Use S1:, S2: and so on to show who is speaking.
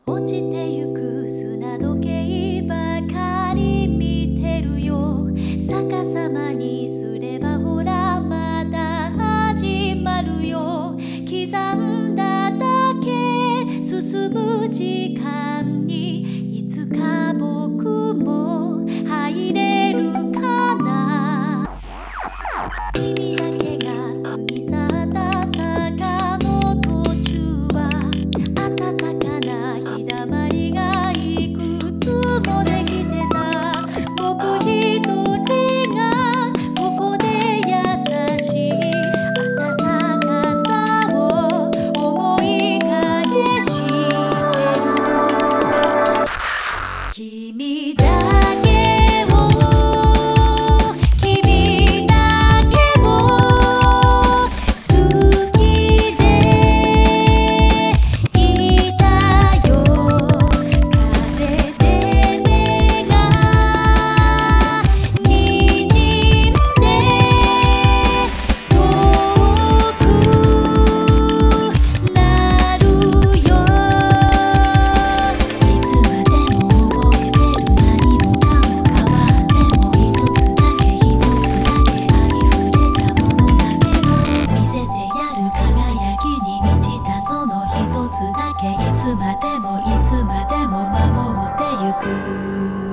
S1: 落ちてゆく砂時計ばかり見てるよ。逆さまにすればほらまだ始まるよ。刻んだだけ進む時間にいつか僕も入れるかな。君だけが過ぎ去った坂の途中は暖かな日だまりがいくつもできてた。僕一人がここで優しい暖かさを思い返してる。君だけを君だけを好きでいたよ。風で目がにじんで遠くなるよ。いつまでも覚えてる。何もかも変わっても一つだけありふれたものだけど、見せてやる輝きに満ちたその一つだけいつまでも守ってゆく。